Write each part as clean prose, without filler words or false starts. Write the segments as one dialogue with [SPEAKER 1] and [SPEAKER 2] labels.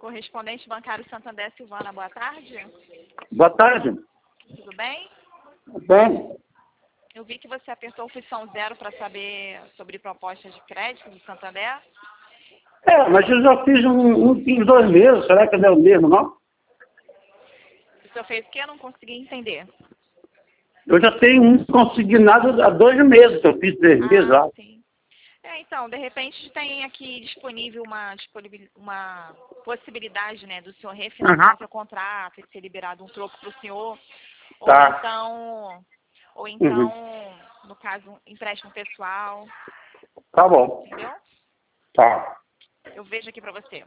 [SPEAKER 1] Correspondente bancário Santander, Silvana, boa tarde.
[SPEAKER 2] Boa tarde.
[SPEAKER 1] Tudo bem?
[SPEAKER 2] Bem,
[SPEAKER 1] Eu vi que você apertou a função 0 para saber sobre propostas de crédito do Santander.
[SPEAKER 2] mas eu já fiz uns 2 meses, será que é o mesmo, não?
[SPEAKER 1] O senhor fez o quê? Eu não consegui entender.
[SPEAKER 2] Eu já tenho um consignado há 2 meses, eu fiz 3 meses lá.
[SPEAKER 1] Sim. Então, de repente tem aqui disponível uma possibilidade, né, do senhor refinanciar seu contrato e ser liberado um troco para o senhor,
[SPEAKER 2] Tá.
[SPEAKER 1] ou então,
[SPEAKER 2] Uhum.
[SPEAKER 1] no caso, empréstimo pessoal,
[SPEAKER 2] Tá bom.
[SPEAKER 1] entendeu?
[SPEAKER 2] Tá.
[SPEAKER 1] Eu vejo aqui para você.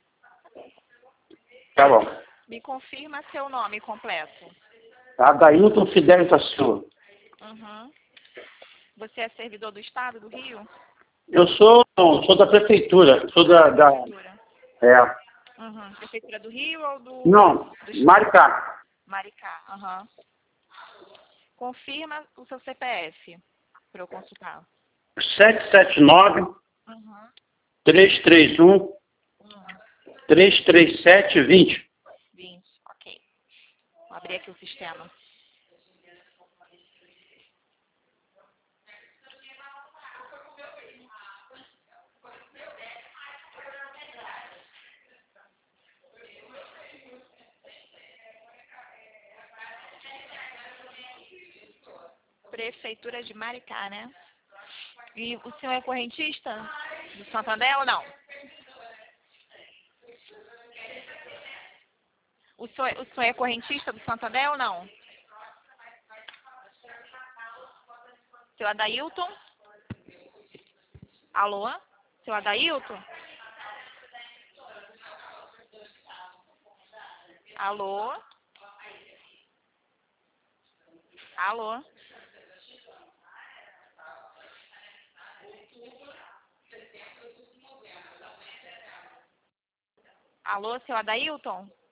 [SPEAKER 2] Tá bom.
[SPEAKER 1] Me confirma seu nome completo.
[SPEAKER 2] Adailton Fidelis da Silva.
[SPEAKER 1] Uhum. Você é servidor do Estado do Rio?
[SPEAKER 2] Eu sou da prefeitura, sou da
[SPEAKER 1] Prefeitura. Uhum. Prefeitura do Rio ou
[SPEAKER 2] Não,
[SPEAKER 1] do Estado?
[SPEAKER 2] Maricá.
[SPEAKER 1] Maricá. Uhum. Confirma o seu CPF para eu consultar.
[SPEAKER 2] 779
[SPEAKER 1] Uhum.
[SPEAKER 2] 331 337 20.
[SPEAKER 1] 20. Ok. Vou abrir aqui o sistema. Prefeitura de Maricá, né? E o senhor é correntista do Santander ou não? O senhor é correntista do Santander ou não? Seu Adailton? Alô? Seu Adailton? Alô? Alô? Alô, seu Adailton?